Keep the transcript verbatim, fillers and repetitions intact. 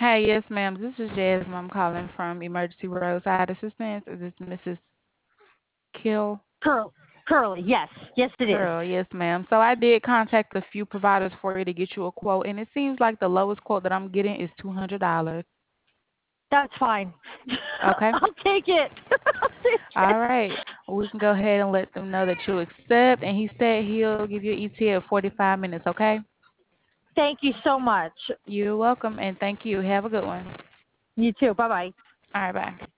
Hey, yes, ma'am. This is Jasmine. I'm calling from Emergency Roadside Assistance. Is this Missus Kill? Curl, Curly, yes. Yes, it is. Curl, yes, ma'am. So I did contact a few providers for you to get you a quote, and it seems like the lowest quote that I'm getting is two hundred dollars. That's fine. Okay. I'll take it. I'll take it. All right. We can go ahead and let them know that you accept. And he said he'll give you an E T A of forty-five minutes. Okay. Thank you so much. You're welcome, and thank you. Have a good one. You too. Bye bye. All right. Bye.